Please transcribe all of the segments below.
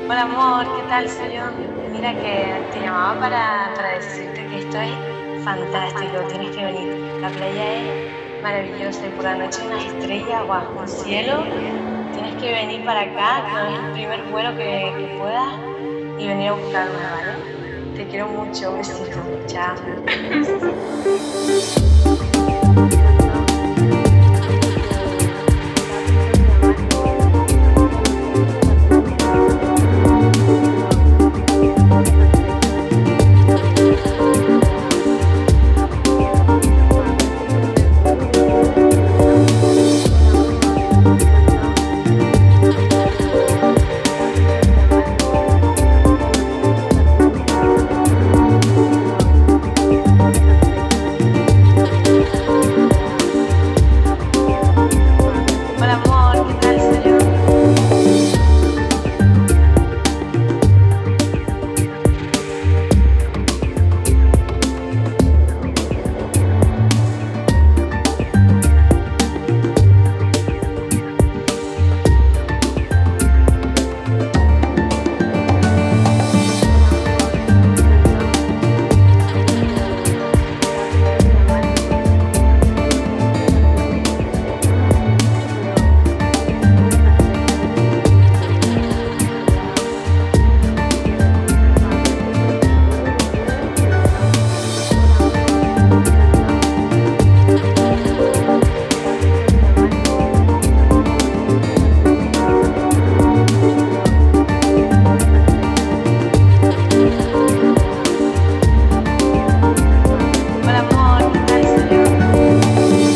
Hola amor, ¿qué tal? Soy yo. Mira que te llamaba para decirte que esto es fantástico, tienes que venir. La playa es maravillosa y por la noche hay unas estrellas, guau, un cielo. Tienes que venir para acá, coges el primer vuelo que puedas y venir a buscarme, ¿vale? Te quiero mucho, un besito. Chao. Hola amor, ¿qué tal? Soy yo. Hola amor, ¿qué tal? Soy yo.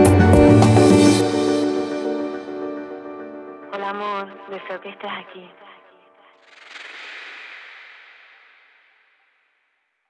Hola amor, deseo que estés aquí.